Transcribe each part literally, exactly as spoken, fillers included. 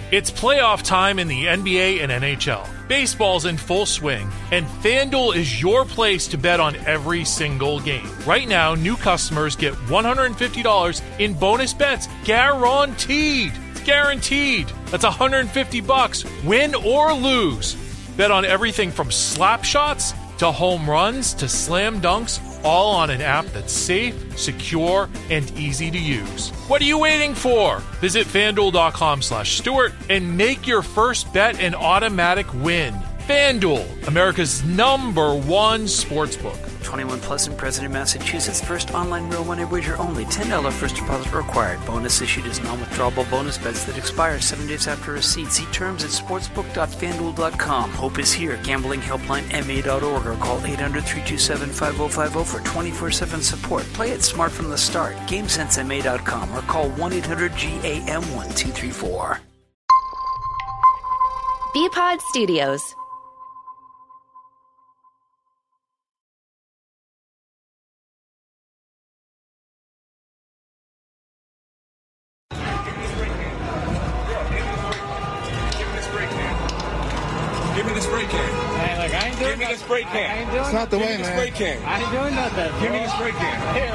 It's playoff time in the N B A and N H L. Baseball's in full swing, and FanDuel is your place to bet on every single game. Right now, new customers get one hundred fifty dollars in bonus bets guaranteed. It's guaranteed. That's one hundred fifty bucks, win or lose. Bet on everything from slap shots to home runs to slam dunks, all on an app that's safe, secure, and easy to use. What are you waiting for? Visit FanDuel.com slash Stewart and make your first bet an automatic win. FanDuel, America's number one sportsbook. twenty-one plus and present in Massachusetts. First online real money wager only. ten dollars first deposit required. Bonus issued as non-withdrawable bonus bets that expire seven days after receipt. See terms at sportsbook dot fanduel dot com. Hope is here. Gambling helpline M A dot org or call eight hundred, three two seven, five oh five oh for twenty-four seven support. Play it smart from the start. game sense M A dot com or call one eight hundred G A M one two three four. B-Pod Studios. Give me the spray can. Hey, look, I ain't doing Give me the nothing. spray can. I ain't doing It's not the Give way, me man. the spray can. I ain't doing nothing. Give me the spray can. Here,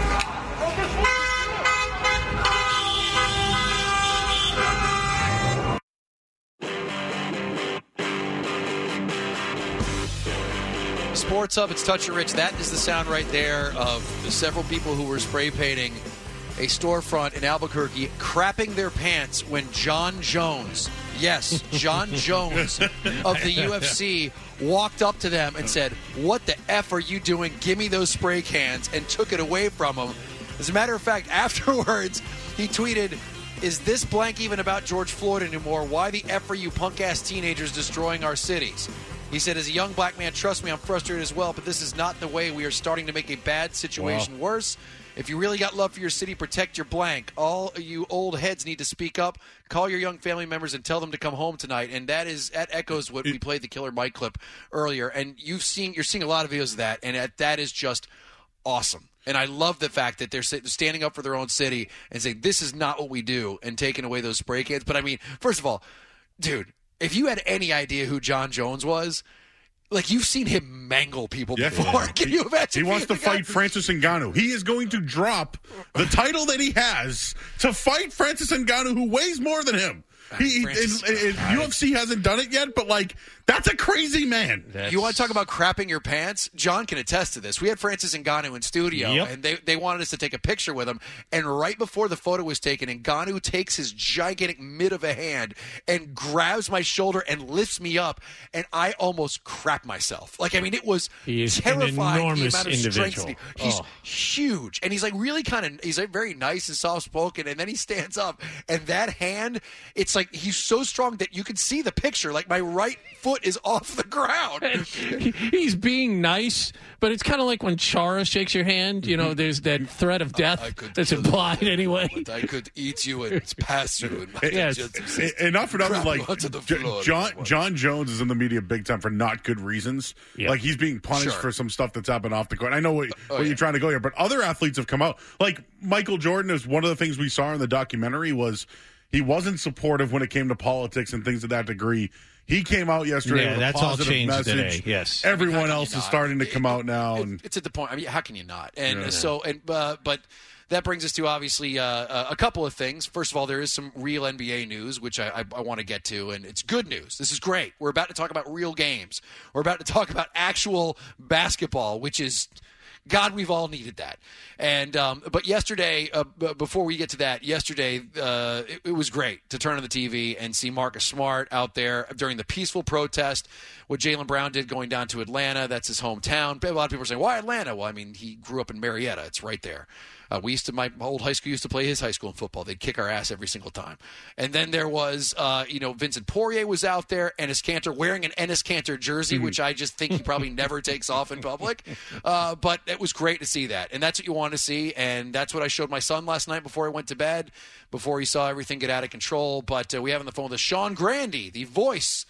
Sports Hub, it's Touch It Rich. That is the sound right there of the several people who were spray painting a storefront in Albuquerque, crapping their pants when John Jones, yes, John Jones of the U F C, walked up to them and said, "What the F are you doing? Give me those spray cans," and took it away from them. As a matter of fact, afterwards, he tweeted, "Is this blank even about George Floyd anymore? Why the F are you punk-ass teenagers destroying our cities?" He said, "As a young black man, trust me, I'm frustrated as well, but this is not the way. We are starting to make a bad situation wow. worse. If you really got love for your city, protect your blank. All you old heads need to speak up. Call your young family members and tell them to come home tonight." And that is that echoes what we played the Killer Mike clip earlier. And you've seen you're seeing a lot of videos of that, and that is just awesome. And I love the fact that they're standing up for their own city and saying, "This is not what we do," and taking away those spray cans. But I mean, first of all, dude, if you had any idea who John Jones was, like, you've seen him mangle people yeah, before. Yeah. Can he, you imagine? He wants to fight Francis Ngannou. He is going to drop the title that he has to fight Francis Ngannou, who weighs more than him. He, Francis, and, and, and U F C hasn't done it yet, but, like, that's a crazy man. That's... You want to talk about crapping your pants? John can attest to this. We had Francis Ngannou in studio, yep. and they, they wanted us to take a picture with him. And right before the photo was taken, Ngannou takes his gigantic mid of a hand and grabs my shoulder and lifts me up, and I almost crap myself. Like, I mean, it was he is terrifying. An enormous the amount of individual. Strength. He's oh. huge, and he's like really kind of he's like very nice and soft spoken. And then he stands up, and that hand, it's like he's so strong that you can see the picture. Like, my right foot is off the ground. He's being nice, but it's kind of like when Chara shakes your hand. You know, there's that threat of death that's implied you, anyway. But I could eat you and pass you. And yes. Enough for nothing. Like, J- John John Jones is in the media big time for not good reasons. Yep. Like, he's being punished sure. for some stuff that's happened off the court. I know what, oh, what yeah. you're trying to go here, but other athletes have come out. Like, Michael Jordan is one of the things we saw in the documentary was he wasn't supportive when it came to politics and things of that degree. He came out yesterday yeah, with that's a positive all changed message. Today. Yes, everyone I mean, else is not? starting to come it, out now, it, and it's at the point. I mean, how can you not? And yeah. so, and uh, but that brings us to obviously uh, a couple of things. First of all, there is some real N B A news, which I, I, I want to get to, and it's good news. This is great. We're about to talk about real games. We're about to talk about actual basketball, which is. God, we've all needed that. And um, but yesterday, uh, b- before we get to that, yesterday uh, it, it was great to turn on the T V and see Marcus Smart out there during the peaceful protest. What Jaylen Brown did going down to Atlanta, that's his hometown. A lot of people are saying, why Atlanta? Well, I mean, he grew up in Marietta. It's right there. Uh, we used to, my old high school used to play his high school in football. They'd kick our ass every single time. And then there was, uh, you know, Vincent Poirier was out there, Enes Kanter wearing an Enes Kanter jersey, mm-hmm. which I just think he probably never takes off in public. Uh, but it was great to see that. And that's what you want to see. And that's what I showed my son last night before he went to bed, before he saw everything get out of control. But uh, we have on the phone with Sean Grandy, the voice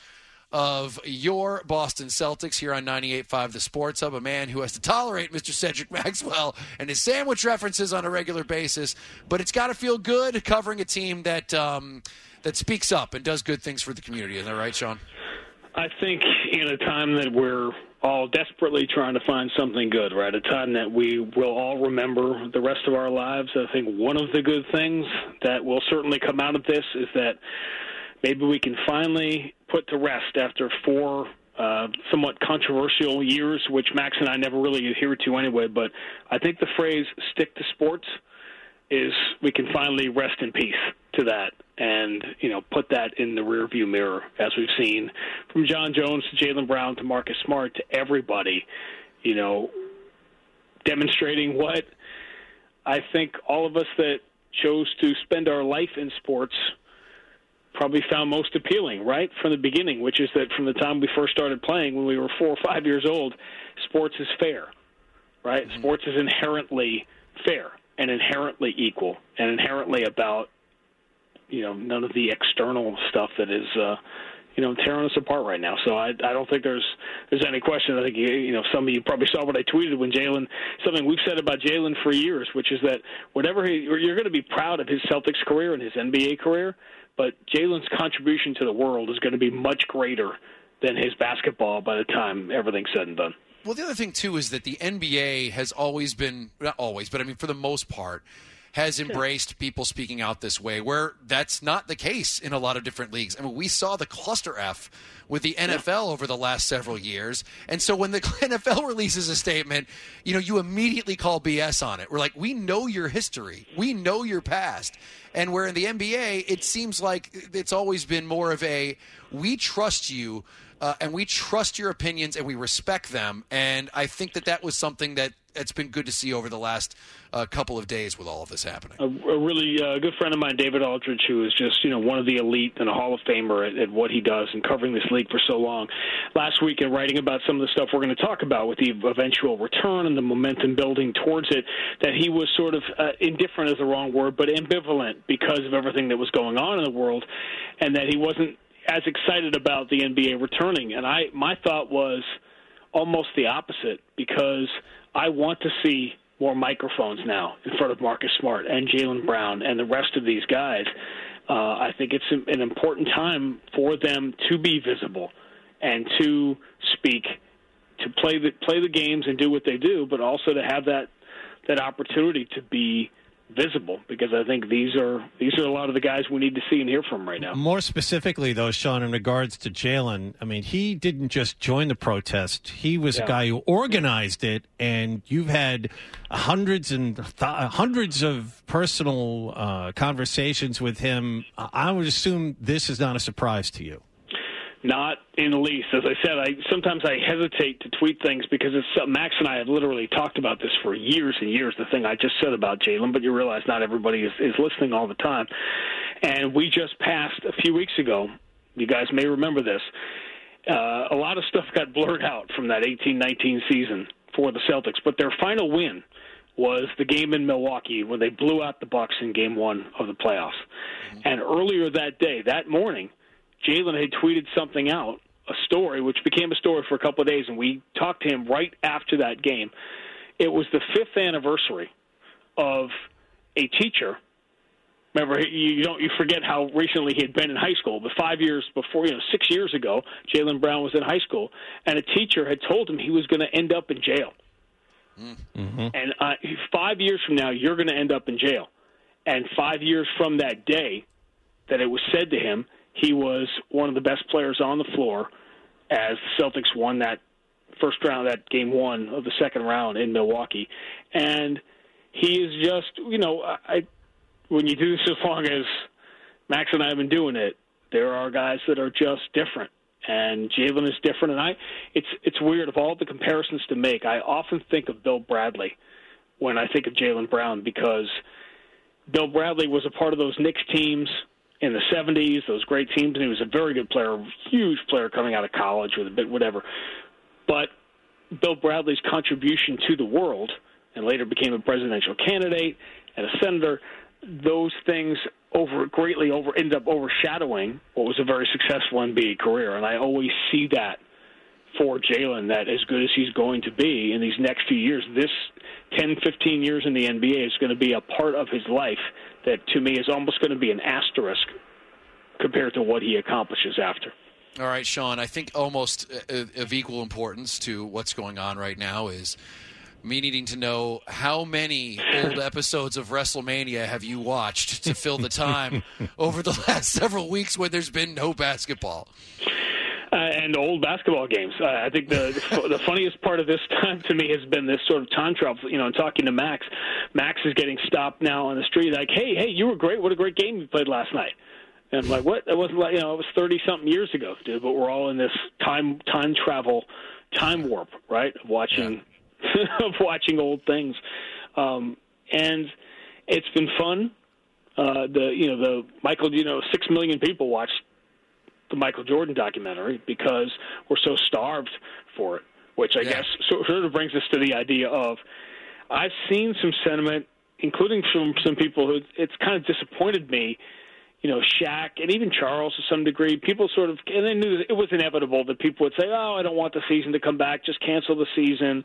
of your Boston Celtics here on ninety-eight point five The Sports Hub, a man who has to tolerate Mister Cedric Maxwell and his sandwich references on a regular basis. But it's got to feel good covering a team that um, that speaks up and does good things for the community. Isn't that right, Sean? I think in a time that we're all desperately trying to find something good, right, a time that we will all remember the rest of our lives, I think one of the good things that will certainly come out of this is that maybe we can finally put to rest after four uh, somewhat controversial years, which Max and I never really adhered to anyway, but I think the phrase stick to sports is we can finally rest in peace to that and, you know, put that in the rearview mirror, as we've seen from John Jones to Jaylen Brown to Marcus Smart to everybody, you know, demonstrating what I think all of us that chose to spend our life in sports probably found most appealing, right, from the beginning, which is that from the time we first started playing when we were four or five years old, sports is fair, right? Mm-hmm. Sports is inherently fair and inherently equal and inherently about, you know, none of the external stuff that is, uh, you know, tearing us apart right now. So I, I don't think there's there's any question. I think, you, you know, some of you probably saw what I tweeted when Jaylen, something we've said about Jaylen for years, which is that whatever he, you're going to be proud of his Celtics career and his N B A career, but Jaylen's contribution to the world is going to be much greater than his basketball by the time everything's said and done. Well, the other thing, too, is that the N B A has always been, not always, but I mean for the most part, has embraced people speaking out this way, where that's not the case in a lot of different leagues. I mean, we saw the cluster F with the N F L over the last several years, and so when the N F L releases a statement, you know, you immediately call B S on it. We're like, we know your history. We know your past. And where in the N B A, it seems like it's always been more of a, we trust you, Uh, and we trust your opinions and we respect them. And I think that that was something that it's been good to see over the last uh, couple of days with all of this happening. A, a really uh, good friend of mine, David Aldridge, who is just, you know, one of the elite and a Hall of Famer at, at what he does and covering this league for so long. Last week in writing about some of the stuff we're going to talk about with the eventual return and the momentum building towards it, that he was sort of uh, indifferent is the wrong word, but ambivalent because of everything that was going on in the world, and that he wasn't as excited about the N B A returning. And I, my thought was almost the opposite, because I want to see more microphones now in front of Marcus Smart and Jaylen Brown and the rest of these guys. Uh, I think it's an important time for them to be visible and to speak, to play the play the games and do what they do, but also to have that that opportunity to be visible, because I think these are these are a lot of the guys we need to see and hear from right now. More specifically, though, Sean, in regards to Jaylen, I mean, he didn't just join the protest. He was yeah. a guy who organized it, and you've had hundreds and th- hundreds of personal uh, conversations with him. I would assume this is not a surprise to you. Not in the least. As I said, I sometimes I hesitate to tweet things because it's uh, Max and I have literally talked about this for years and years, the thing I just said about Jaylen, but you realize not everybody is, is listening all the time. And we just passed a few weeks ago, you guys may remember this, uh, a lot of stuff got blurred out from that eighteen nineteen season for the Celtics, but their final win was the game in Milwaukee when they blew out the Bucks in game one of the playoffs. Mm-hmm. And earlier that day, that morning, Jaylen had tweeted something out, a story, which became a story for a couple of days, and we talked to him right after that game. It was the fifth anniversary of a teacher. Remember, you don't you forget how recently he had been in high school. But five years before, you know, six years ago, Jaylen Brown was in high school, and a teacher had told him he was going to end up in jail. Mm-hmm. And uh, five years from now, you're going to end up in jail. And five years from that day that it was said to him, he was one of the best players on the floor as the Celtics won that first round, that game one of the second round in Milwaukee. And he is just, you know, I, when you do this as long as Max and I have been doing it, there are guys that are just different. And Jaylen is different. And I, it's it's weird. Of all the comparisons to make, I often think of Bill Bradley when I think of Jaylen Brown, because Bill Bradley was a part of those Knicks teams in the seventies, those great teams, and he was a very good player, huge player coming out of college with a bit whatever. But Bill Bradley's contribution to the world, and later became a presidential candidate and a senator, those things over greatly over ended up overshadowing what was a very successful N B A career. And I always see that for Jaylen, that as good as he's going to be in these next few years, this ten, fifteen years in the N B A is going to be a part of his life that, to me, is almost going to be an asterisk compared to what he accomplishes after. All right, Sean, I think almost of equal importance to what's going on right now is me needing to know how many old episodes of WrestleMania have you watched to fill the time over the last several weeks when there's been no basketball? Uh, and old basketball games. Uh, I think the the funniest part of this time to me has been this sort of time travel. You know, talking to Max. Max is getting stopped now on the street, like, "Hey, hey, you were great. What a great game you played last night." And I'm like, "What? It wasn't like you know, it was thirty something years ago, dude." But we're all in this time time travel, time warp, right? Of watching yeah. of watching old things, um, and it's been fun. Uh, the you know the Michael, you know, six million people watched the Michael Jordan documentary because we're so starved for it, which I yeah. guess sort of brings us to the idea of I've seen some sentiment, including from some people who it's kind of disappointed me, you know, Shaq and even Charles to some degree. People sort of, and they knew it was inevitable that people would say, oh, I don't want the season to come back, just cancel the season.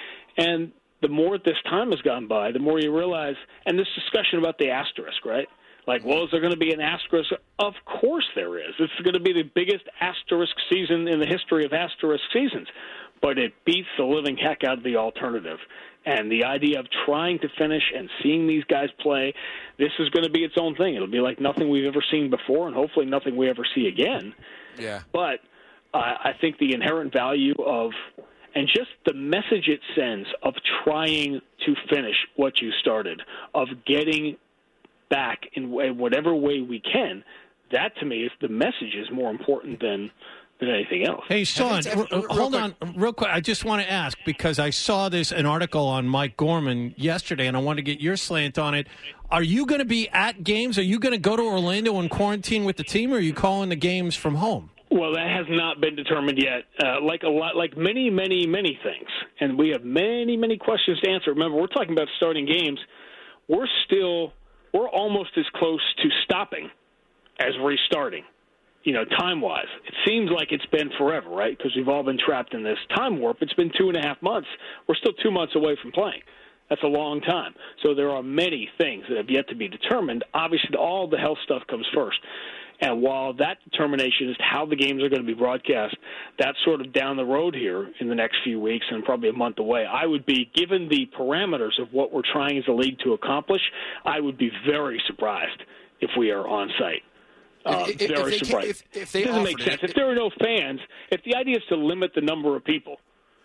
And the more this time has gone by, the more you realize, and this discussion about the asterisk, right? Like, well, is there going to be an asterisk? Of course there is. It's going to be the biggest asterisk season in the history of asterisk seasons. But it beats the living heck out of the alternative. And the idea of trying to finish and seeing these guys play, this is going to be its own thing. It'll be like nothing we've ever seen before and hopefully nothing we ever see again. Yeah. But uh, I think the inherent value of and just the message it sends of trying to finish what you started, of getting back in whatever way we can, that to me is the message is more important than than anything else. Hey, Sean, r- r- hold on real quick. I just want to ask because I saw this an article on Mike Gorman yesterday, and I want to get your slant on it. Are you going to be at games? Are you going to go to Orlando and quarantine with the team, or are you calling the games from home? Well, that has not been determined yet. Uh, like a lot, like many, many, many things, and we have many, many questions to answer. Remember, we're talking about starting games. We're still. We're almost as close to stopping as restarting, you know, time-wise. It seems like it's been forever, right? Because we've all been trapped in this time warp. It's been two and a half months. We're still two months away from playing. That's a long time. So there are many things that have yet to be determined. Obviously, all the health stuff comes first. And while that determination is how the games are going to be broadcast, that's sort of down the road here in the next few weeks and probably a month away. I would be, given the parameters of what we're trying as a league to accomplish, I would be very surprised if we are on site. Uh, if, if, very if they, surprised. If, if they it doesn't make sense. It, if there are no fans, if the idea is to limit the number of people,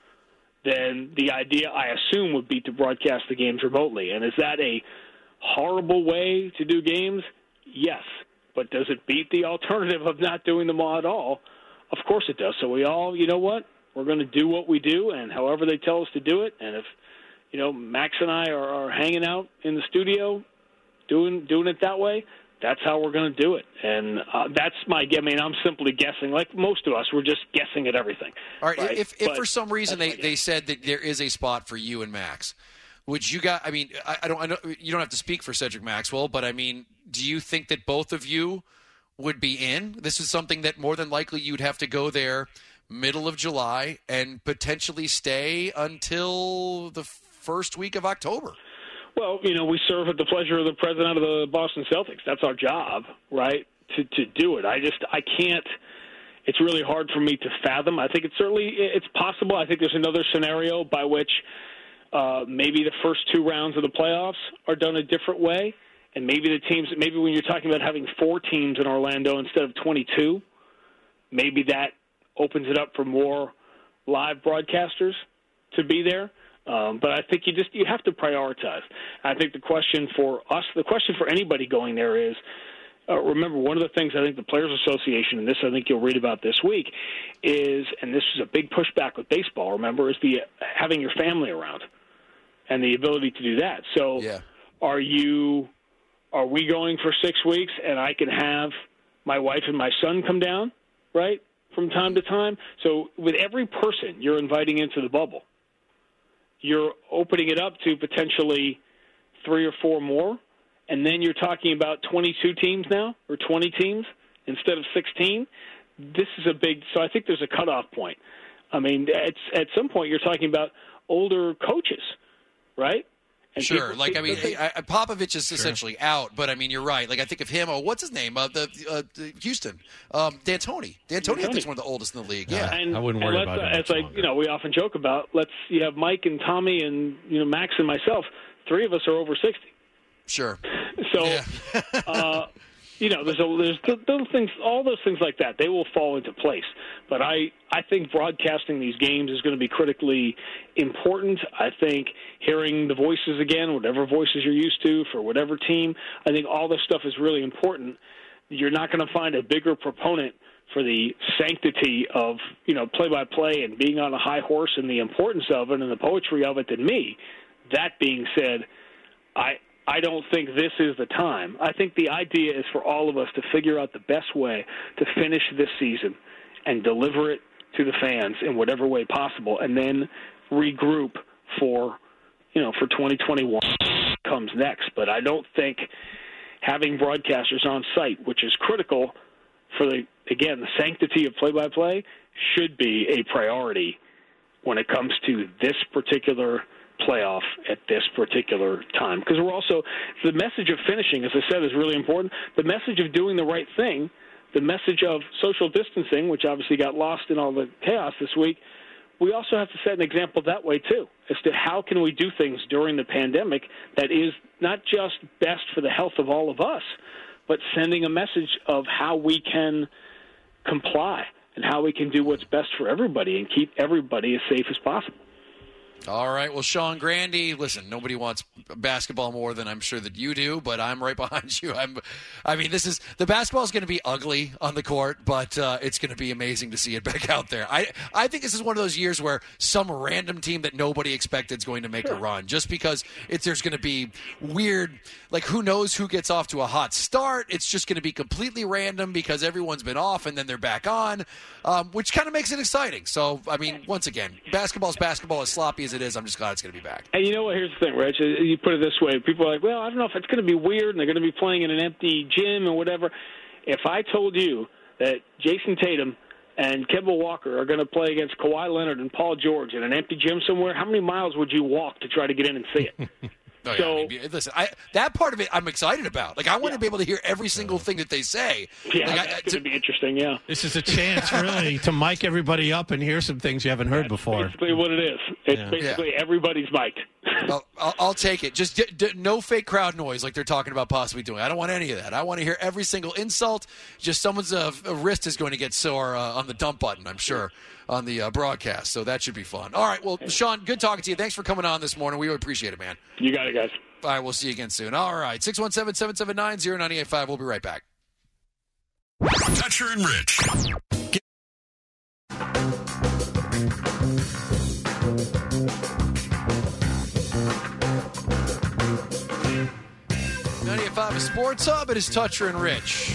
then the idea, I assume, would be to broadcast the games remotely. And is that a horrible way to do games? Yes. But does it beat the alternative of not doing them all at all? Of course it does. So we all, you know what? We're going to do what we do, and however they tell us to do it. And if, you know, Max and I are, are hanging out in the studio doing doing it that way, that's how we're going to do it. And uh, that's my, I mean, I'm simply guessing. Like most of us, we're just guessing at everything. All right, right? if, if but for some reason they, they said that there is a spot for you and Max, would you guys, I mean, I, I don't, I know you don't have to speak for Cedric Maxwell, but I mean, do you think that both of you would be in? This is something that more than likely you'd have to go there middle of July and potentially stay until the first week of October. Well, you know, we serve at the pleasure of the president of the Boston Celtics. That's our job, right, to to do it. I just, I can't, it's really hard for me to fathom. I think it's certainly, it's possible. I think there's another scenario by which uh, maybe the first two rounds of the playoffs are done a different way. And maybe the teams, maybe when you're talking about having four teams in Orlando instead of twenty-two, maybe that opens it up for more live broadcasters to be there. Um, but I think you just you have to prioritize. I think the question for us, the question for anybody going there is, uh, remember, one of the things I think the Players Association, and this I think you'll read about this week, is, and this is a big pushback with baseball, remember, is the having your family around and the ability to do that. So yeah. are you... Are we going for six weeks and I can have my wife and my son come down, right, from time to time? So with every person you're inviting into the bubble, you're opening it up to potentially three or four more, and then you're talking about twenty-two teams now or twenty teams instead of sixteen. This is a big – so I think there's a cutoff point. I mean, it's, at some point you're talking about older coaches, right? And sure. people, like, I mean, they, I, I, Popovich is sure. essentially out, but, I mean, you're right. Like, I think of him, oh, what's his name? Uh, the, uh, the Houston. Um, D'Antoni. D'Antoni, I think, is one of the oldest in the league. Yeah. And, I wouldn't and worry about uh, it. As I, you know, we often joke about, let's, you have Mike and Tommy and, you know, Max and myself. Three of us are over sixty. Sure. So, yeah. uh, you know, there's a, there's little things, all those things like that. They will fall into place. But I, I think broadcasting these games is going to be critically important. I think hearing the voices again, whatever voices you're used to for whatever team, I think all this stuff is really important. You're not going to find a bigger proponent for the sanctity of, you know, play-by-play and being on a high horse and the importance of it and the poetry of it than me. That being said, I I don't think this is the time. I think the idea is for all of us to figure out the best way to finish this season and deliver it to the fans in whatever way possible, and then regroup for, you know, for twenty twenty-one comes next. But I don't think having broadcasters on site, which is critical for the, again, the sanctity of play-by-play, should be a priority when it comes to this particular playoff at this particular time. Because we're also, the message of finishing, as I said, is really important. The message of doing the right thing, the message of social distancing, which obviously got lost in all the chaos this week, we also have to set an example that way too, as to how can we do things during the pandemic that is not just best for the health of all of us, but sending a message of how we can comply and how we can do what's best for everybody and keep everybody as safe as possible. All right. Well, Sean Grandy, listen, nobody wants basketball more than I'm sure that you do, but I'm right behind you. I'm, I mean, this is the basketball is going to be ugly on the court, but uh, it's going to be amazing to see it back out there. I, I think this is one of those years where some random team that nobody expected is going to make a run, just because it's there's going to be weird, like who knows who gets off to a hot start. It's just going to be completely random because everyone's been off and then they're back on, um, which kind of makes it exciting. So, I mean, once again, basketball's basketball, as sloppy as it is, I'm just glad it's going to be back. And you know what? Here's the thing, Rich. You put it this way. People are like, well, I don't know if it's going to be weird and they're going to be playing in an empty gym and whatever. If I told you that Jason Tatum and Kemba Walker are going to play against Kawhi Leonard and Paul George in an empty gym somewhere, how many miles would you walk to try to get in and see it? Oh, yeah. So, I mean, listen, I, that part of it I'm excited about. Like, I want yeah. to be able to hear every single thing that they say. Yeah, like, that's I, going to be interesting, yeah. This is a chance, really, to mic everybody up and hear some things you haven't heard that's before. basically what it is. It's Yeah. basically yeah. everybody's mic'd. I'll, I'll, I'll take it. Just d- d- no fake crowd noise like they're talking about possibly doing. I don't want any of that. I want to hear every single insult. Just someone's uh, wrist is going to get sore uh, on the dump button, I'm sure, on the uh, broadcast. So that should be fun. All right, well, Sean, good talking to you. Thanks for coming on this morning. We really appreciate it, man. You got it, guys. All right, we'll see you again soon. All right, six one seven, seven seven nine, zero nine eight five. We'll be right back. Toucher and Rich. ninety-eight point five Sports Hub. It is Toucher and Rich.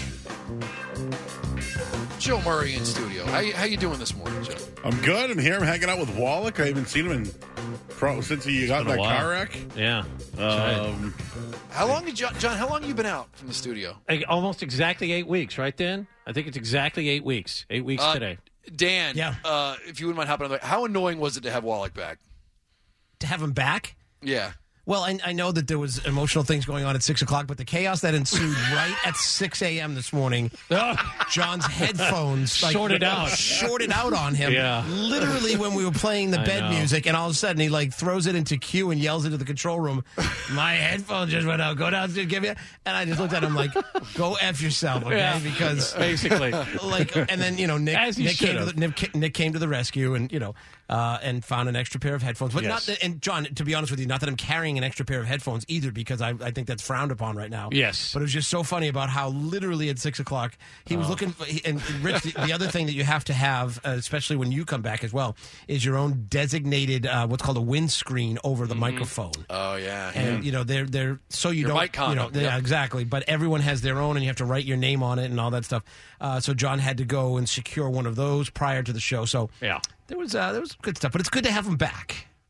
Joe Murray in studio. How you, how you doing this morning, Joe? I'm good. I'm here. I'm hanging out with Wallach. I haven't seen him in pro, since he got in that car wreck. Yeah. Um, How long did John, John? How long have you been out from the studio? Like, almost exactly eight weeks, right, Dan? I think it's exactly eight weeks. Eight weeks Uh, today. Dan, Yeah. uh, if you wouldn't mind hopping on the how annoying was it to have Wallach back? To have him back? Yeah. Well, I, I know that there was emotional things going on at six o'clock, but the chaos that ensued right at six a.m. this morning, John's headphones like, Shorted out. shorted out on him. Yeah. Literally when we were playing the I bed know. music, and all of a sudden he like throws it into queue and yells into the control room, "My headphones just went out. Go downstairs, give me." A-. And I just looked at him like, "Go f yourself, okay?" Yeah. Because Basically. like, and then you know Nick As you Nick came, to should've. the, Nick, Nick came to the rescue, and you know. Uh, and found an extra pair of headphones. But Yes. not that, and John, to be honest with you, not that I'm carrying an extra pair of headphones either, because I, I think that's frowned upon right now. Yes. But it was just so funny about how literally at six o'clock he was Oh. looking. For, he, and Rich, the, the other thing that you have to have, uh, especially when you come back as well, is your own designated uh, what's called a windscreen over the Mm-hmm. microphone. Oh yeah. And you know they're they're so you Your don't mic you know condom, yeah yep. exactly, but everyone has their own and you have to write your name on it and all that stuff. Uh, so John had to go and secure one of those prior to the show. So Yeah. there was uh, there was good stuff, but it's good to have him back.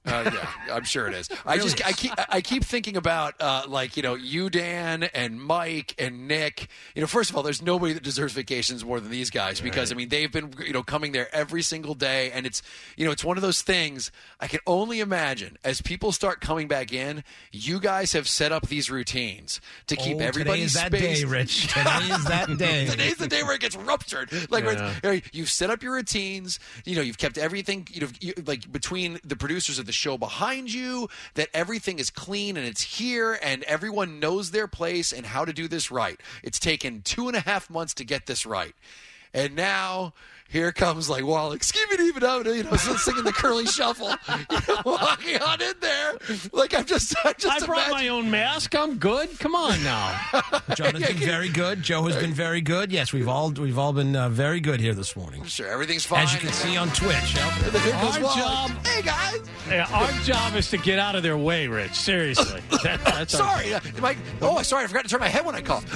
Uh, yeah, I'm sure it is. I just I keep I keep thinking about uh, like you know you, Dan, and Mike and Nick. You know, first of all, there's nobody that deserves vacations more than these guys because I mean they've been you know coming there every single day, and it's you know it's one of those things. I can only imagine as people start coming back in, you guys have set up these routines to keep oh, everybody today is that spaced. day, Rich. Today is that day. Today's the day where it gets ruptured. Like Yeah. where it's, you've set up your routines. You know, you've kept everything. You know, you, like between the producers of the show behind you, that everything is clean and it's here, and everyone knows their place and how to do this right. It's taken two and a half months to get this right, and now. Here comes like Wallach, skip it even out, you know, singing the Curly Shuffle, you know, walking on in there. Like I'm just, I just. I brought imagine- my own mask. I'm good. Come on now. John has been very good. Joe has been very good. Yes, we've all we've all been uh, very good here this morning. Sure, everything's fine. As you can see on Twitch. Here goes Our Wallach. job- Hey guys. Yeah, our job is to get out of their way, Rich. Seriously. That, that's our Sorry, uh, my, oh, sorry, I forgot to turn my head when I coughed.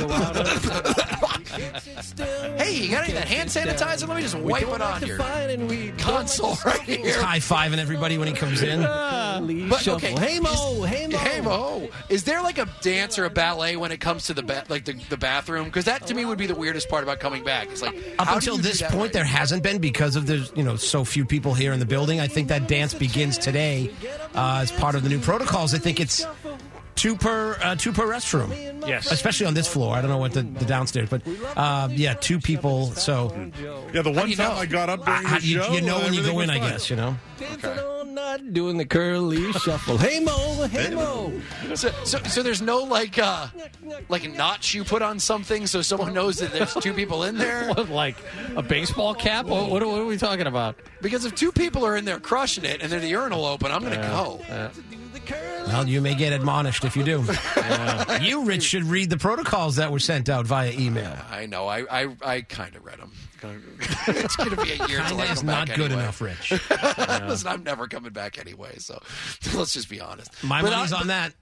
Hey, you got any of that hand sanitizer? Let me just wipe it on your console right here. High fiving everybody when he comes in. But, okay, Hey Mo, hey Mo. Hey Mo, is there like a dance or a ballet when it comes to the ba- like the, the bathroom? Because that to me would be the weirdest part about coming back. It's like Up how do until you do this that point, right? there hasn't been because of there's you know so few people here in the building. I think that dance begins today uh, as part of the new protocols. I think it's two per uh, two per restroom. Yes. Especially on this floor. I don't know what the, the downstairs, but uh, yeah, two people. So Yeah, the one you time know? I got up during I, the you, show, you know when you everything go in, was I fine. guess you know. Dancing all night, doing the Curly Shuffle. Hey Mo, hey Mo. So, so, so there's no like uh, like a notch you put on something so someone knows that there's two people in there. What, like a baseball cap? What, what, are, what are we talking about? Because if two people are in there crushing it and they're the urinal open, I'm going to go. Well, you may get admonished if you do. You, Rich, should read the protocols that were sent out via email. I know. I I, I kind of read them. It's going to be a year till Kinda I is come not back good anyway. enough, Rich. Listen, I'm never coming back anyway, so let's just be honest. My But money's I- on that.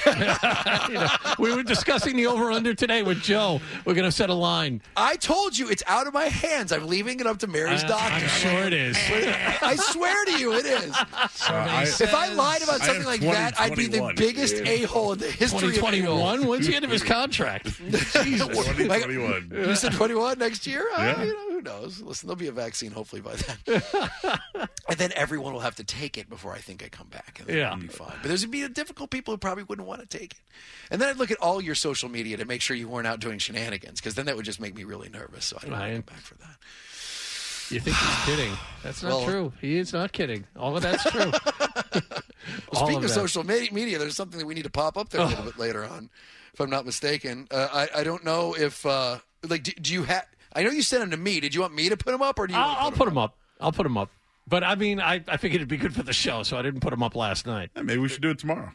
You know, we were discussing the over-under today with Joe. We're going to set a line. I told you it's out of my hands. I'm leaving it up to Mary's Uh, doctor. I'm sure it is. I swear to you, it is. I- If I lied about I something have like that, I'd be the twenty twenty-one. biggest a-hole in the history twenty twenty-one? When's the end of his contract? Jesus. twenty twenty-one. You said twenty-one next year? Uh, Yeah. you know, who knows? Listen, there'll be a vaccine hopefully by then. And then everyone will have to take it before I think I come back. And then Yeah. it'll be fine. But there's going to be difficult people who probably wouldn't want to take it. And then I'd look at all your social media to make sure you weren't out doing shenanigans, because then that would just make me really nervous. So I don't want to Ryan. come back for that. You think he's kidding? That's not Well- true. He is not kidding. All of that's true. Well, All speaking of of, that. social me- media, there's something that we need to pop up there a little bit later on, if I'm not mistaken. Uh, I, I don't know if, uh, like, do, do you have, I know you sent them to me. Did you want me to put them up, or do you I'll, want to I'll put him up. I'll put him up. But I mean, I, I figured it'd be good for the show, so I didn't put him up last night. Yeah, maybe we should do it tomorrow.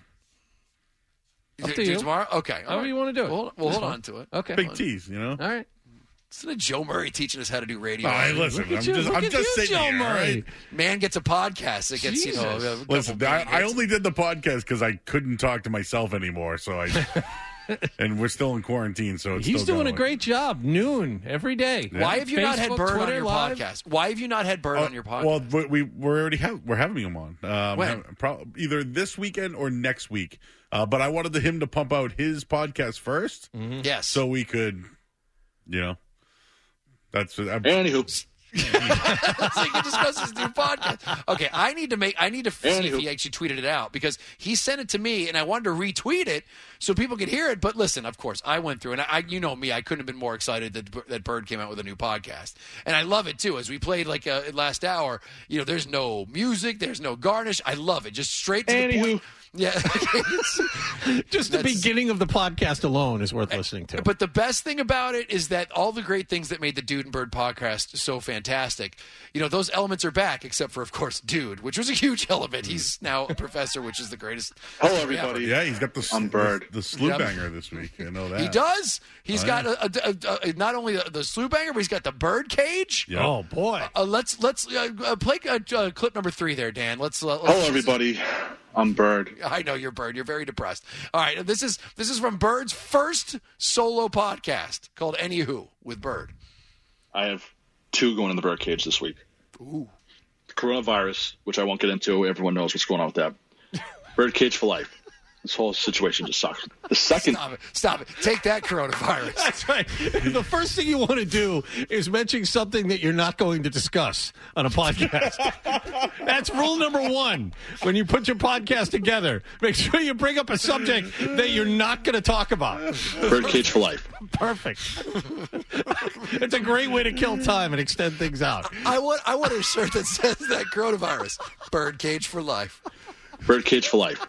Up Do- to do you. tomorrow? Okay. all However right. you want to do it. We'll, we'll That's hold fine. on to it. Okay. Big tease, you know. All right. Isn't it Joe Murray teaching us how to do radio? Oh, hey, listen, Look at I'm you. just, Look I'm at just you, sitting Joe here, all Murray. right? Man gets a podcast that gets, you know, a Jesus. couple Listen, I, I minutes. only did the podcast because I couldn't talk to myself anymore, so I. And we're still in quarantine, so it's He's still doing a going. great job. Noon every day. Why have you not had Facebook, Bird on Twitter, your live? podcast? Why have you not had Bird Oh, on your podcast? Well, we, we we're already have we're having him on. Um, When? have- pro- either this weekend or next week. Uh, but I wanted him to pump out his podcast first, yes. so we could, you know, that's. I'm, Anywho, so you can discuss his new podcast. Okay, I need to make. I need to see if Anywho. he actually tweeted it out, because he sent it to me, and I wanted to retweet it so people could hear it. But listen, of course, I went through, and I, you know me, I couldn't have been more excited that that Bird came out with a new podcast, and I love it too. As we played like uh, last hour, you know, there's no music, there's no garnish. I love it, just straight to the Anywho. point. Yeah, It's- Just the That's- beginning of the podcast alone is worth listening to. But the best thing about it is that all the great things that made the Dude and Bird podcast so fantastic, you know, those elements are back, except for, of course, Dude, which was a huge element. He's now a professor, which is the greatest. hello story ever. everybody. yeah, he's got the I'm Bird. the, the slew Yep. banger this week. I know that He does. He's Oh, got yeah. a, a, a, a, not only the, the slew banger, but he's got the bird cage. Yeah. Oh, boy. Uh, let's let's uh, uh, play uh, uh, clip number three there, Dan. Let's. Uh, let's Hello everybody. I'm Bird. I know you're Bird. You're very depressed. All right, this is this is from Bird's first solo podcast called Anywho with Bird. I have two going in the bird cage this week. Ooh. Coronavirus, which I won't get into. Everyone knows what's going on with that. Birdcage for life. This whole situation just sucks. The second... Stop it. Stop it. Take that, coronavirus. That's right. The first thing you want to do is mention something that you're not going to discuss on a podcast. That's rule number one. When you put your podcast together, make sure you bring up a subject that you're not going to talk about. Birdcage for life. Perfect. It's a great way to kill time and extend things out. I want, I want a shirt that says that coronavirus. Birdcage for life. Birdcage for life.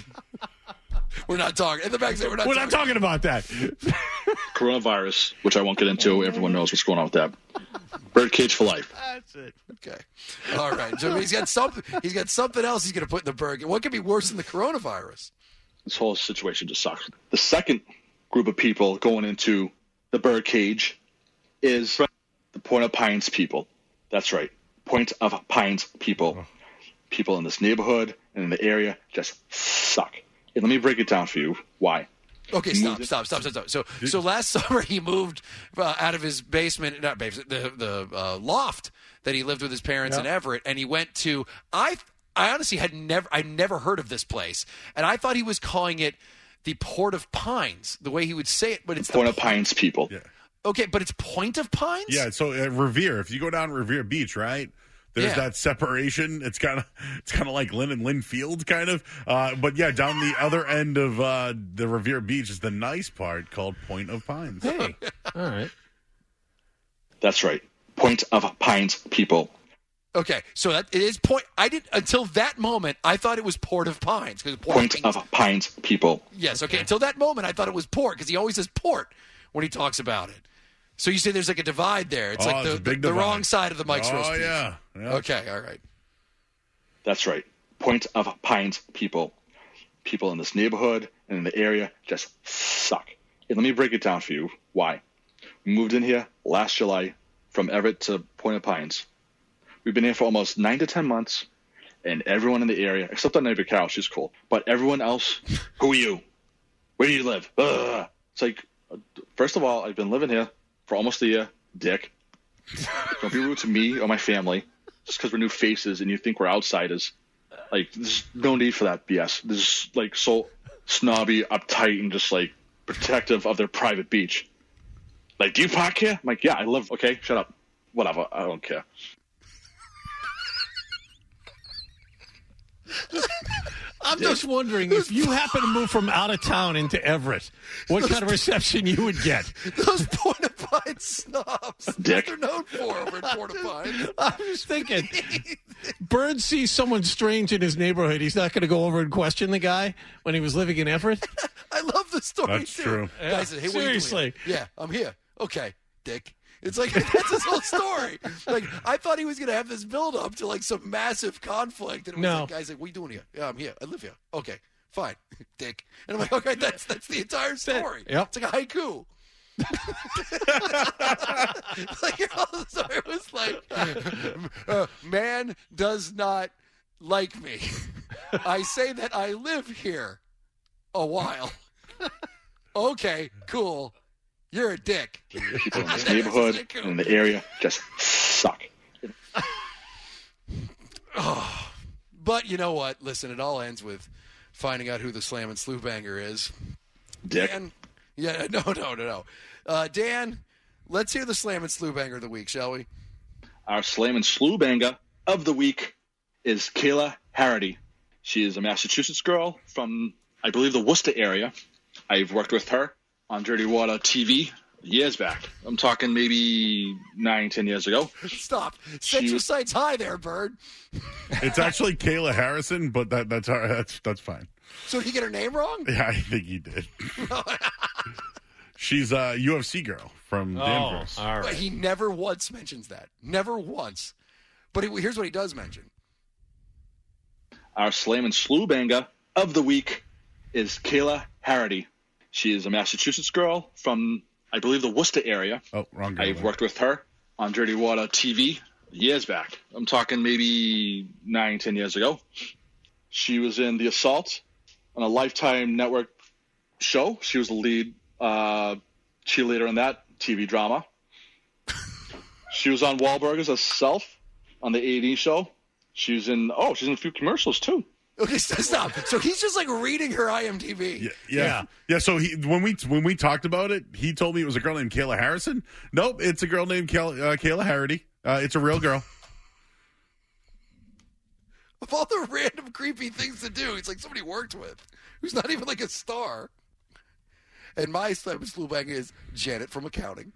We're not talking. In the back, we're not. We're talking. not talking about that. Coronavirus, which I won't get into. Everyone knows what's going on with that. Birdcage for life. That's it. Okay. All right. So he's got something. He's got something else he's going to put in the bird. What could be worse than the coronavirus? This whole situation just sucks. The second group of people going into the birdcage is the Point of Pines people. That's right. Point of Pines people. People in this neighborhood and in the area just suck. And let me break it down for you. Why? Okay, stop, stop, stop, stop, stop. So, so last summer he moved uh, out of his basement, not basement, the the uh, loft that he lived with his parents yeah. in Everett, and he went to. I I honestly had never I never heard of this place, and I thought he was calling it the Port of Pines, the way he would say it, but it's the the Point of Pines people. Yeah. Okay, but it's Point of Pines. Yeah. So uh, Revere, if you go down Revere Beach, right? There's yeah. that separation. It's kind of it's kind of like Lynn and Lynn Field, kind of. Uh, but yeah, down the other end of uh, the Revere Beach is the nice part called Point of Pines. Hey, all right. That's right. Point of Pines people. Okay, so that it is point. I didn't until that moment. I thought it was Port of Pines because Point of, of Pines people. Yes. Okay. okay. Until that moment, I thought it was port because he always says port when he talks about it. So you say there's like a divide there. It's oh, like the, it's the, the wrong side of the Mike's oh, roast beef. yeah. yeah. Okay, all right. That's right. Point of Pines people. People in this neighborhood and in the area just suck. And let me break it down for you. Why? We moved in here last July from Everett to Point of Pines. We've been here for almost nine to ten months, and everyone in the area, except our neighbor Carol, she's cool. But everyone else, who are you? Where do you live? Ugh. It's like, first of all, I've been living here for almost a year, dick. Don't be rude to me or my family just because we're new faces and you think we're outsiders. Like, there's no need for that B S. This is, like, so snobby, uptight, and just, like, protective of their private beach. Like, do you park here? I'm like, yeah, I live. Okay, shut up. Whatever. I don't care. I'm just wondering if you happen to move from out of town into Everett, what those, kind of reception you would get. Those Point of Pines snobs. Dick. They're known for over at Point of Pines. I was thinking, Bird sees someone strange in his neighborhood. He's not going to go over and question the guy when he was living in Everett. I love the story, That's too. true. Yeah. Guy said, hey, seriously. Yeah, I'm here. Okay, Dick. It's like, that's his whole story. Like, I thought he was going to have this build up to, like, some massive conflict. And it was no. like, guys, like, what are you doing here? Yeah, I'm here. I live here. Okay, fine. Dick. And I'm like, okay, that's that's the entire story. Yep. It's like a haiku. Like, your whole story was like, uh, man does not like me. I say that I live here a while. Okay, cool. You're a dick. People in this neighborhood and in the area just suck. Oh, but you know what? Listen, it all ends with finding out who the Slam and Slew Banger is. Dick. Dan, yeah, no, no, no, no. Uh, Dan, let's hear the Slam and Slew Banger of the week, shall we? Our Slam and Slew Banger of the week is Kayla Harity. She is a Massachusetts girl from, I believe, the Worcester area. I've worked with her on Dirty Water T V years back. I'm talking maybe nine, ten years ago. Stop. Set She your was- sights high there, Bird. It's actually Kayla Harrison, but that that's all right. that's that's fine. So did he get her name wrong? Yeah, I think he did. She's a U F C girl from Danvers. Oh, all But right. he never once mentions that. Never once. But he, here's what he does mention. Our Slam and Slew Banger of the week is Kayla Harity. She is a Massachusetts girl from, I believe, the Worcester area. Oh, wrong girl. I've worked with her on Dirty Water T V years back. I'm talking maybe nine, ten years ago. She was in The Assault on a Lifetime Network show. She was the lead uh, cheerleader in that T V drama. She was on Wahlburgers herself on the A and E show. She was in, oh, she's in a few commercials, too. Okay, stop. So he's just like reading her I M D B. Yeah, yeah, yeah. yeah so he when we when we talked about it, he told me it was a girl named Kayla Harrison. Nope, it's a girl named Kayla, uh, Kayla Harrity. Uh, it's a real girl. Of all the random creepy things to do, it's like somebody worked with who's not even like a star. And my slew bang is Janet from accounting.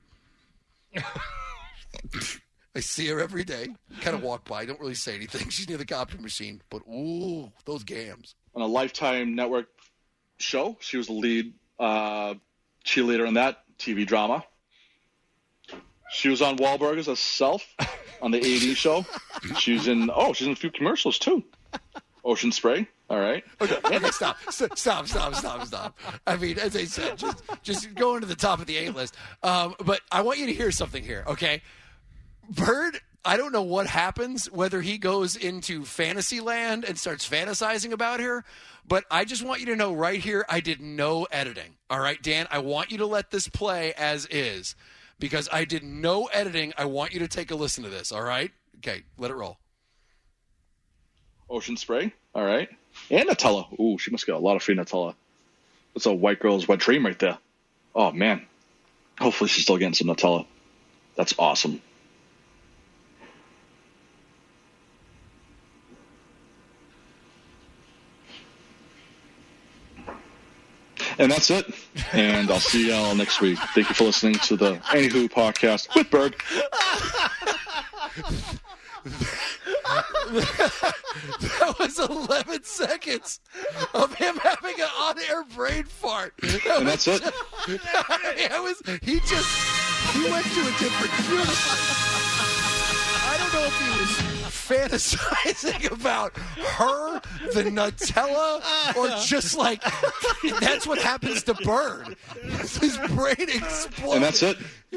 I see her every day. Kind of walk by. Don't really say anything. She's near the copy machine. But, ooh, those gams. On a Lifetime Network show, she was the lead uh, cheerleader in that T V drama. She was on Wahlburgers herself on the A D show. She's in, oh, she's in a few commercials, too. Ocean Spray. All right. Okay, okay, stop. Stop, stop, stop, stop. I mean, as I said, just, just going to the top of the A list. Um, but I want you to hear something here, okay? Bird, I don't know what happens, whether he goes into fantasy land and starts fantasizing about her, but I just want you to know right here, I did no editing. All right, Dan, I want you to let this play as is because I did no editing. I want you to take a listen to this, all right? Okay, let it roll. Ocean Spray, all right. And Nutella. Ooh, she must get a lot of free Nutella. That's a white girl's wet dream right there. Oh, man. Hopefully she's still getting some Nutella. That's awesome. And that's it. And I'll see y'all next week. Thank you for listening to the Anywho podcast with Berg. That was eleven seconds of him having an on-air brain fart. That and that's just, it. That was, he just, he went to a different universe. I don't know if he was fantasizing about her, the Nutella, or just like, that's what happens to Bird. His brain exploded. And that's it.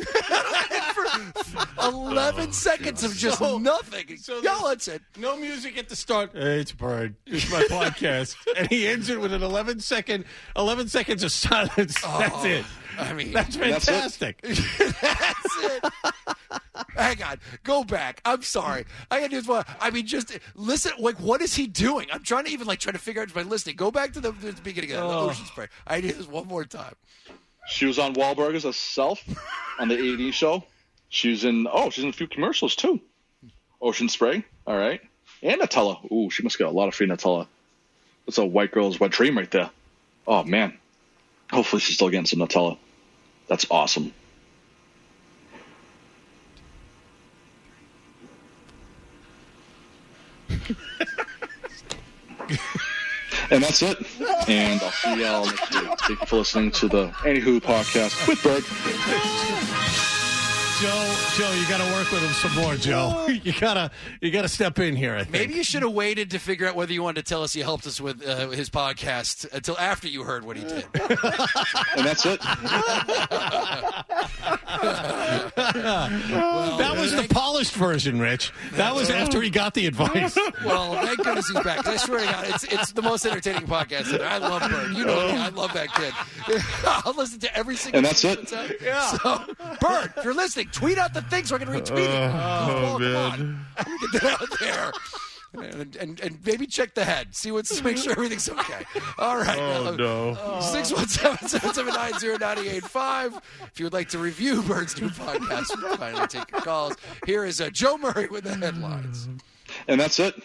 For eleven seconds of just so, nothing. So Y'all, that's it. No music at the start. Hey, it's Bird. It's my podcast. And he ends it with an eleven second, eleven seconds of silence. Oh, that's it. I mean, that's fantastic. That's it. That's it. Hang on. Go back. I'm sorry. I got to do this. I mean, just listen. Like, what is he doing? I'm trying to even like try to figure out by listening. Go back to the, the beginning of oh. the Ocean Spray. I need this one more time. She was on Wahlburgers herself on the A D show. She's in, oh, she's in a few commercials too. Ocean Spray, all right. And Nutella. Ooh, she must get a lot of free Nutella. That's a white girl's wet dream right there. Oh, man. Hopefully she's still getting some Nutella. That's awesome. And that's it. And I'll see y'all next week. Thank you for listening to the Anywho podcast with Berg. Joe, Joe, you got to work with him some more, Joe. You gotta, you gotta step in here. I think. Maybe you should have waited to figure out whether you wanted to tell us he helped us with uh, his podcast until after you heard what he did. And that's it. Well, that was the polished version, Rich. That was after he got the advice. Well, thank goodness he's back. I swear to God, it's it's the most entertaining podcast ever. I love Bird. You know me. I love that kid. I'll listen to every single. And that's it. Yeah. So, Bird, if you're listening, tweet out the thing so I can retweet it. Oh, oh man. Let me get that out there. And, and and maybe check the head. See what's make sure everything's okay. All right. Oh, no. six one seven, seven seven nine, zero nine eight five. If you would like to review Bird's new podcast, we can finally take your calls. Here is uh, Joe Murray with the headlines. And that's it.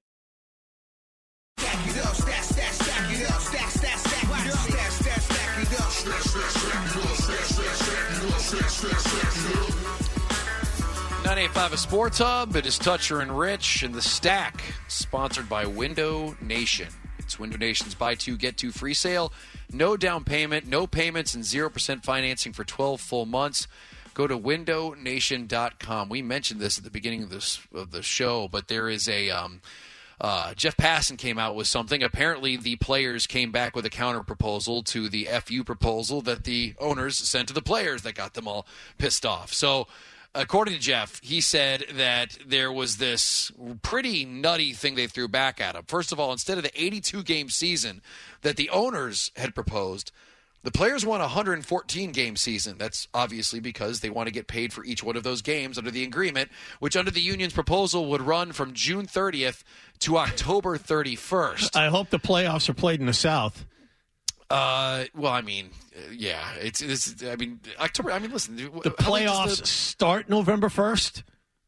nine eight five, a Sports Hub. It is Toucher and Rich and the Stack, sponsored by Window Nation. It's Window Nation's buy two, get two free sale. No down payment, no payments, and zero percent financing for twelve full months. Go to window nation dot com. We mentioned this at the beginning of this of the show, but there is a um, uh, Jeff Passan came out with something. Apparently, the players came back with a counter proposal to the F U proposal that the owners sent to the players that got them all pissed off. So, according to Jeff, he said that there was this pretty nutty thing they threw back at him. First of all, instead of the eighty-two game season that the owners had proposed, The players want a one hundred fourteen game season. That's obviously because they want to get paid for each one of those games under the agreement, which under the union's proposal would run from June thirtieth to October thirty-first. I hope the playoffs are played in the South. Uh, well, I mean, yeah, it's, it's I mean, October. I mean, listen, the playoffs the, start November first.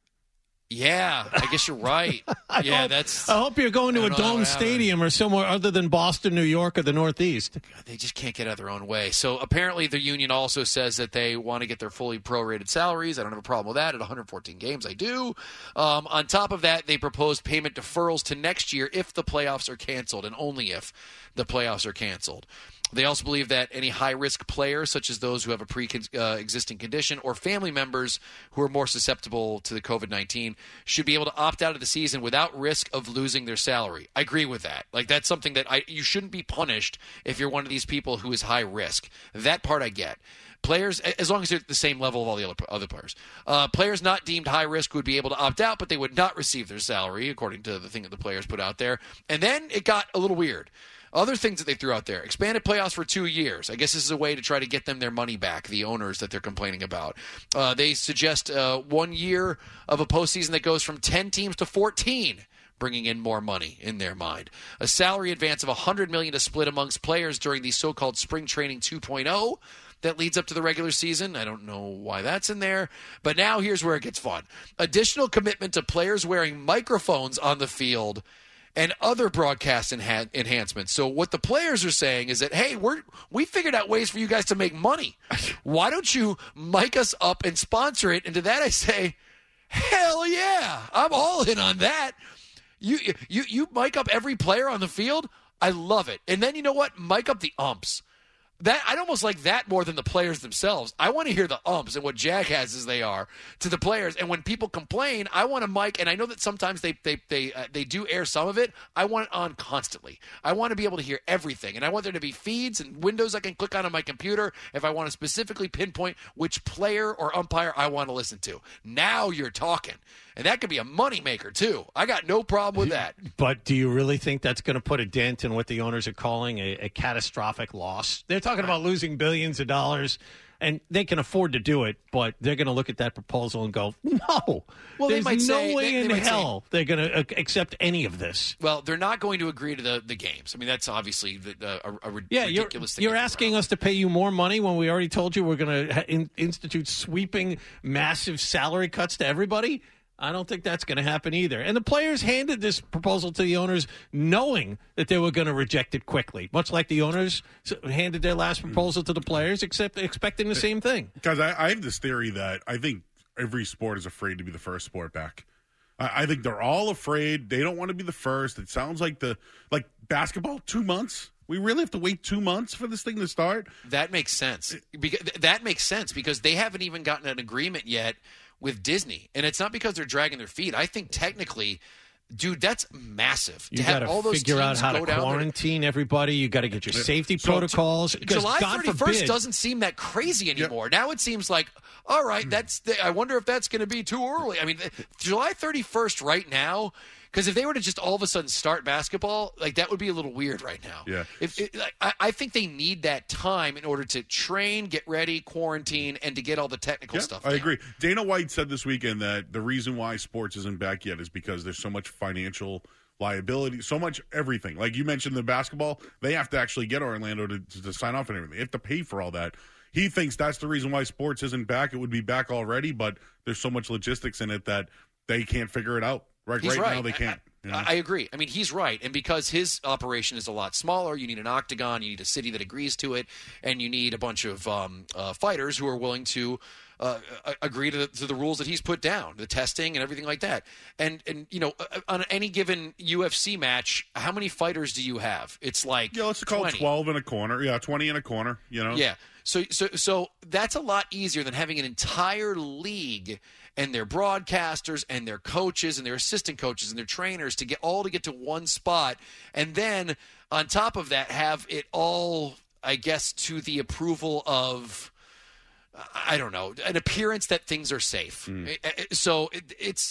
Yeah, I guess you're right. yeah, hope, that's. I hope you're going to a dome stadium or somewhere other than Boston, New York, or the Northeast. God, they just can't get out of their own way. So apparently, the union also says that they want to get their fully prorated salaries. I don't have a problem with that. At one hundred fourteen games, I do. Um, on top of that, they proposed payment deferrals to next year if the playoffs are canceled, and only if the playoffs are canceled. They also believe that any high-risk players, such as those who have a pre-existing condition or family members who are more susceptible to the covid nineteen, should be able to opt out of the season without risk of losing their salary. I agree with that. Like, that's something that I, you shouldn't be punished if you're one of these people who is high risk. That part I get. Players, as long as they're at the same level of all the other, other players. Uh, players not deemed high risk would be able to opt out, but they would not receive their salary, according to the thing that the players put out there. And then it got a little weird. Other things that they threw out there. Expanded playoffs for two years. I guess this is a way to try to get them their money back, the owners that they're complaining about. Uh, they suggest uh, one year of a postseason that goes from ten teams to fourteen, bringing in more money in their mind. A salary advance of one hundred million dollars to split amongst players during the so-called Spring Training two point oh that leads up to the regular season. I don't know why that's in there. But now here's where it gets fun. Additional commitment to players wearing microphones on the field and other broadcast enha- enhancements. So what the players are saying is that, hey, we're we figured out ways for you guys to make money. Why don't you mic us up and sponsor it? And to that I say, hell yeah, I'm all in on that. You you you mic up every player on the field? I love it. And then you know what? Mic up the umps. That I'd almost like that more than the players themselves. I want to hear the umps and what jackasses they are to the players. And when people complain, I want a mic. And I know that sometimes they they they uh, they do air some of it. I want it on constantly. I want to be able to hear everything, and I want there to be feeds and windows I can click on on my computer if I want to specifically pinpoint which player or umpire I want to listen to. Now you're talking. And that could be a moneymaker, too. I got no problem with that. But do you really think that's going to put a dent in what the owners are calling a, a catastrophic loss? They're talking about losing billions of dollars, and they can afford to do it, but they're going to look at that proposal and go, no. Well, there's they might no say, way they, in they might hell say, they're going to uh, accept any of this. Well, they're not going to agree to the, the games. I mean, that's obviously the, the, a, a yeah, ridiculous you're, thing. You're asking us to pay you more money when we already told you we're going to ha- in, institute sweeping, massive salary cuts to everybody? I don't think that's going to happen either. And the players handed this proposal to the owners knowing that they were going to reject it quickly, much like the owners handed their last proposal to the players, except expecting the same thing. Because I, I have this theory that I think every sport is afraid to be the first sport back. I, I think they're all afraid. They don't want to be the first. It sounds like the like basketball, two months. We really have to wait two months for this thing to start? That makes sense. Because, that makes sense because they haven't even gotten an agreement yet with Disney. And it's not because they're dragging their feet. I think technically, dude, that's massive. You got to figure out how to quarantine there. everybody. You got to get your safety so, protocols. July God thirty-first forbid, doesn't seem that crazy anymore. Yep. Now it seems like, all right, that's. The, I wonder if that's going to be too early. I mean, July thirty-first right now. Because if they were to just all of a sudden start basketball, like that would be a little weird right now. Yeah. If it, like, I, I think they need that time in order to train, get ready, quarantine, and to get all the technical yeah, stuff. I down. agree. Dana White said this weekend that the reason why sports isn't back yet is because there's so much financial liability, so much everything. Like you mentioned, the basketball, they have to actually get Orlando to, to, to sign off and everything. They have to pay for all that. He thinks that's the reason why sports isn't back. It would be back already, but there's so much logistics in it that they can't figure it out. Right, He's right, right. now they can't. I, you know? I agree. I mean, he's right. And because his operation is a lot smaller, you need an octagon, you need a city that agrees to it, and you need a bunch of um, uh, fighters who are willing to uh, agree to the, to the rules that he's put down, the testing and everything like that. And, and you know, on any given U F C match, how many fighters do you have? It's like yeah, let's call twenty. it twelve in a corner. Yeah, twenty in a corner, you know? Yeah. So, so, so that's a lot easier than having an entire league and their broadcasters and their coaches and their assistant coaches and their trainers to get all to get to one spot. And then on top of that, have it all, I guess, to the approval of, I don't know, an appearance that things are safe. Mm. So it, it's,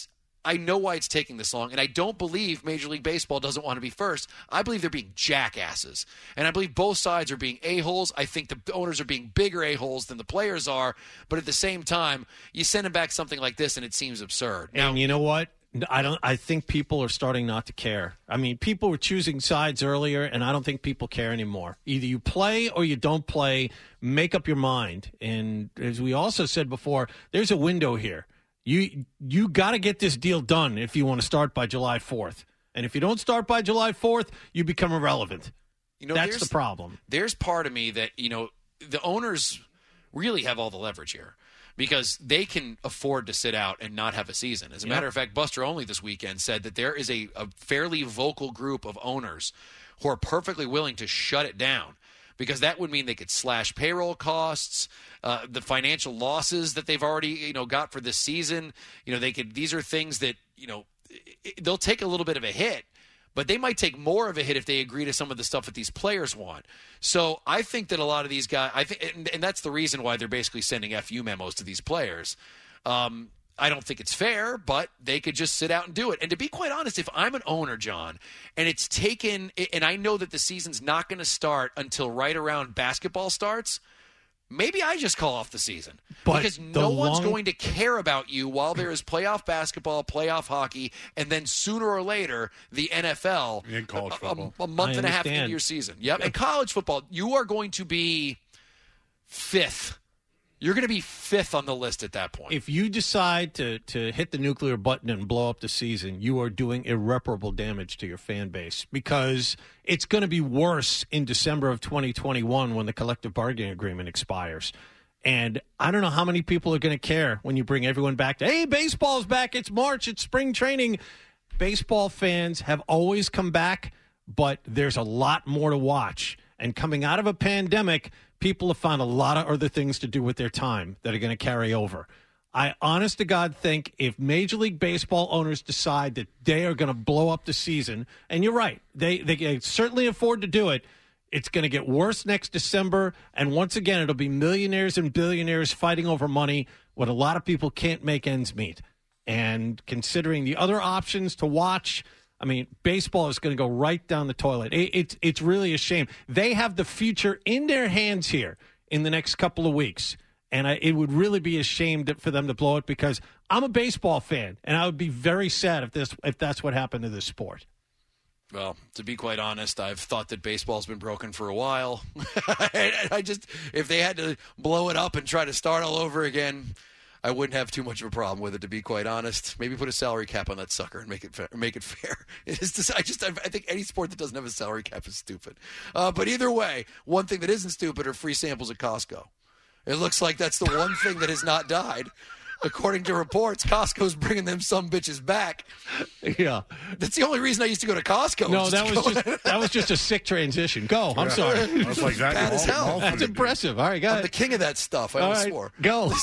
I know why it's taking this long, and I don't believe Major League Baseball doesn't want to be first. I believe they're being jackasses, and I believe both sides are being a-holes. I think the owners are being bigger a-holes than the players are, but at the same time, you send them back something like this, and it seems absurd. Now, and you know what? I don't. I think people are starting not to care. I mean, people were choosing sides earlier, and I don't think people care anymore. Either you play or you don't play. Make up your mind. And as we also said before, there's a window here. You you got to get this deal done if you want to start by July fourth. And if you don't start by July fourth, you become irrelevant. You know, that's the problem. There's part of me that, you know, the owners really have all the leverage here because they can afford to sit out and not have a season. As a yep. matter of fact, Buster Olney this weekend said that there is a, a fairly vocal group of owners who are perfectly willing to shut it down, because that would mean they could slash payroll costs, uh, the financial losses that they've already, you know, got for this season. You know, they could. These are things that, you know, they'll take a little bit of a hit, but they might take more of a hit if they agree to some of the stuff that these players want. So I think that a lot of these guys, I think, and, and that's the reason why they're basically sending F U memos to these players. Um, I don't think it's fair, but they could just sit out and do it. And to be quite honest, if I'm an owner, John, and it's taken, and I know that the season's not going to start until right around basketball starts, maybe I just call off the season. But because no long... one's going to care about you while there is playoff basketball, playoff hockey, and then sooner or later, the N F L, in college football. A, a month I and a half understand. into your season. Yep. And college football, you are going to be fifth. You're going to be fifth on the list at that point. If you decide to, to hit the nuclear button and blow up the season, you are doing irreparable damage to your fan base, because it's going to be worse in December of twenty twenty-one when the collective bargaining agreement expires. And I don't know how many people are going to care when you bring everyone back to, hey, baseball's back, it's March, it's spring training. Baseball fans have always come back, but there's a lot more to watch. And coming out of a pandemic, people have found a lot of other things to do with their time that are going to carry over. I, honest to God, think if Major League Baseball owners decide that they are going to blow up the season, and you're right, they, they can certainly afford to do it, it's going to get worse next December, and once again, it'll be millionaires and billionaires fighting over money when a lot of people can't make ends meet. And considering the other options to watch, I mean, baseball is going to go right down the toilet. It, it's it's really a shame. They have the future in their hands here in the next couple of weeks, and I, it would really be a shame to, for them to blow it, because I'm a baseball fan, and I would be very sad if this if that's what happened to this sport. Well, to be quite honest, I've thought that baseball's been broken for a while. I just, if they had to blow it up and try to start all over again, I wouldn't have too much of a problem with it, to be quite honest. Maybe put a salary cap on that sucker and make it fair, make it fair. It is just, I just I think any sport that doesn't have a salary cap is stupid. Uh, but either way, one thing that isn't stupid are free samples at Costco. It looks like that's the one thing that has not died. According to reports, Costco's bringing them some bitches back. Yeah, that's the only reason I used to go to Costco. No, was that was just that was just a sick transition. Go. I'm Yeah. sorry. I was like that. Bad as hell. That's impressive. All right, go I'm ahead. the king of that stuff. I All always right, swore. go.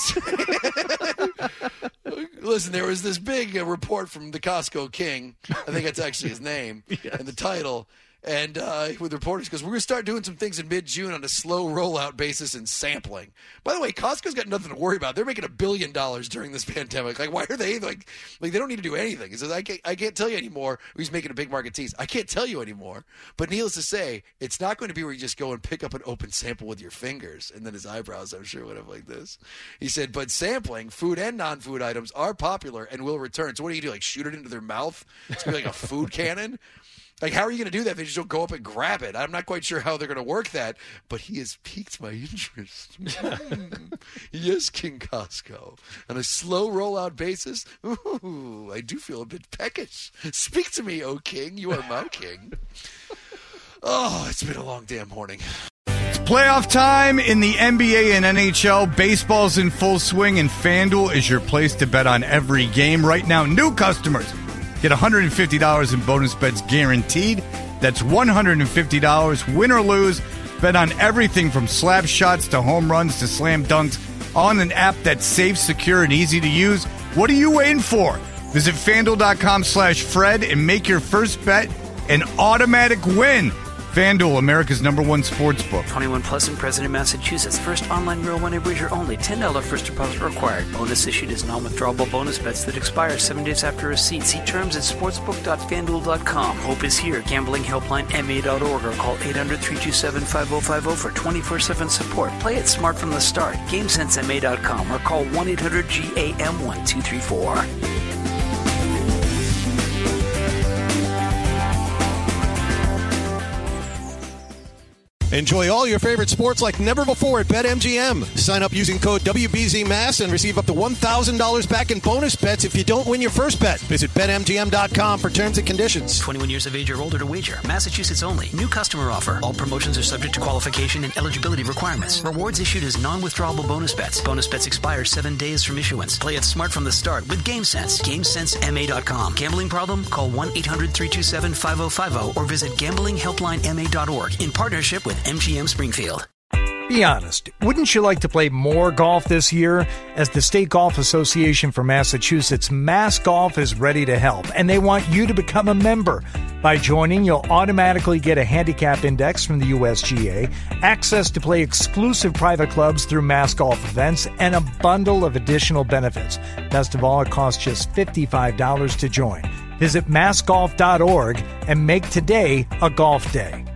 Listen, there was this big uh, report from the Costco King. I think that's actually his name Yes. and the title. And uh, with reporters, because we're going to start doing some things in mid-June on a slow rollout basis and sampling. By the way, Costco's got nothing to worry about. They're making a billion dollars during this pandemic. Like, why are they like? Like, they don't need to do anything. He says, I can't, I can't tell you anymore. He's making a big market tease. I can't tell you anymore. But needless to say, it's not going to be where you just go and pick up an open sample with your fingers. And then his eyebrows, I'm sure, went up like this. He said, but sampling, food and non-food items are popular and will return. So what do you do? Like, shoot it into their mouth? It's going to be like a food cannon? Like, how are you going to do that if they just don't go up and grab it? I'm not quite sure how they're going to work that, but he has piqued my interest. Yes, King Costco. On a slow rollout basis, ooh, I do feel a bit peckish. Speak to me, O King. You are my king. Oh, it's been a long damn morning. It's playoff time in the N B A and N H L. Baseball's in full swing, and FanDuel is your place to bet on every game. Right now, new customers get one hundred fifty dollars in bonus bets guaranteed. That's one hundred fifty dollars, win or lose. Bet on everything from slap shots to home runs to slam dunks on an app that's safe, secure, and easy to use. What are you waiting for? Visit FanDuel.com slash Fred and make your first bet an automatic win. FanDuel, America's number one sports book. twenty-one plus in President, Massachusetts. First online real money wager only. ten dollars first deposit required. Bonus issued as non-withdrawable bonus bets that expire seven days after receipt. See terms at sportsbook dot fanduel dot com. Hope is here. Gambling helpline M A dot org or call eight hundred, three two seven, five oh five oh for twenty-four seven support. Play it smart from the start. game sense M A dot com or call one eight hundred G A M one two three four. Enjoy all your favorite sports like never before at BetMGM. Sign up using code W B Z M A S and receive up to one thousand dollars back in bonus bets if you don't win your first bet. Visit Bet M G M dot com for terms and conditions. twenty-one years of age or older to wager. Massachusetts only. New customer offer. All promotions are subject to qualification and eligibility requirements. Rewards issued as non-withdrawable bonus bets. Bonus bets expire seven days from issuance. Play it smart from the start with GameSense. game sense M A dot com. Gambling problem? Call one eight hundred, three two seven, five oh five oh or visit gambling helpline M A dot org in partnership with M G M Springfield. Be honest, wouldn't you like to play more golf this year? As the State Golf Association for Massachusetts, Mass Golf is ready to help, and they want you to become a member. By joining, you'll automatically get a handicap index from the U S G A, access to play exclusive private clubs through Mass Golf events, and a bundle of additional benefits. Best of all, it costs just fifty-five dollars to join. Visit mass golf dot org and make today a golf day.